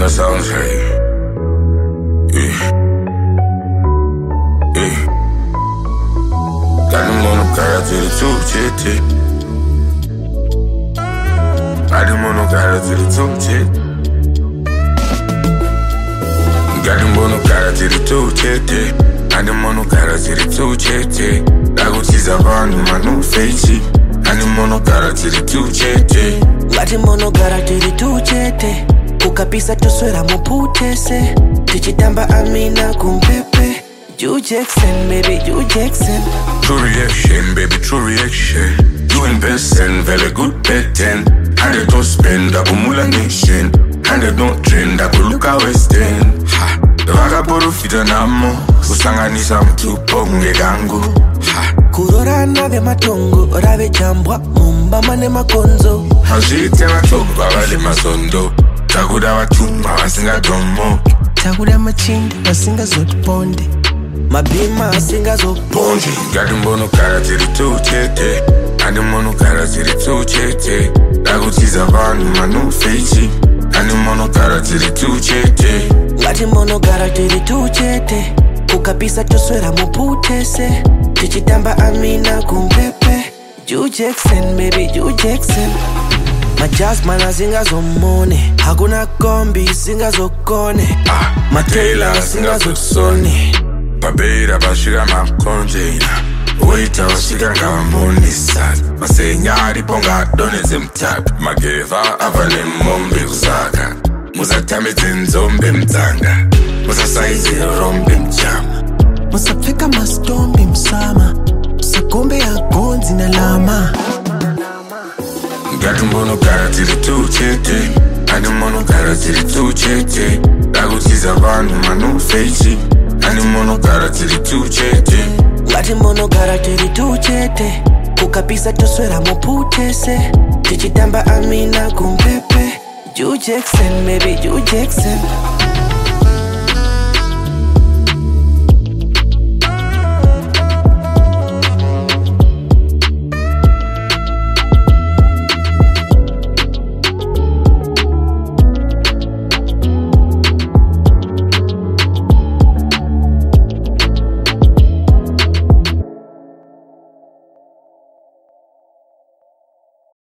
that sounds right. Yeah. Yeah. Got them on the car to the two-chitty. Got them on the car to the two-chitty. Got them on the car to the two-chitty. Got them on the car to the two-chitty. Dakuchiza vanhu manofechi. Got them on the car to the two-chitty. Got them on the car to the two-chitty. Kukapisa toswera muputese. Tichitamba amina kumpepe. You Jackson, baby, you Jackson. True reaction, baby, true reaction. You invest in very good betting. And they don't spend up Mula Nation. And they don't trend up Luka West End. Ha, the vagaboro fita namo. Usanganisa mtupo mgegangu. Ha, kurorana de matongo. Orave jambwa, mumba mane makonzo. Hajite matoba wale masondo. Takuda watuma wasinga domo. Takuda machindi wasinga zotponde. Mabima singa zo Bonji, got them on the car to the two-chitty. And them on the car to the two-chitty. Dakuchiza vanhu manofechi. And them on the car to the two-chitty. Got them on the car to the two-chitty. Kukapisa toswera muputese. Tichitamba amina kumpepe. You Jackson, baby, you Jackson. Majasmana zinga zomone. Hakuna kombi zinga zokone. Matela zinga zoksone. Babera bashira makonjena. Waita washika ngawa monisa. Masenyari ponga doneze mtapi. Mageva avane mombe kuzaka. Muzatame zenzombe mtanga. Musasaize rombe mchama. Musapfeka mastombi msama. Musakombe ya gonzi na lama. Got them on the car to the two-chitty. And them on the car to the two-chitty. Dakuchiza vanhu manofechi. And them on the car to the two-chitty. Got them on the car to the two-chitty. Kukapisa toswera muputese. Tichitamba amina kumpepe. You Jackson, baby, you Jackson.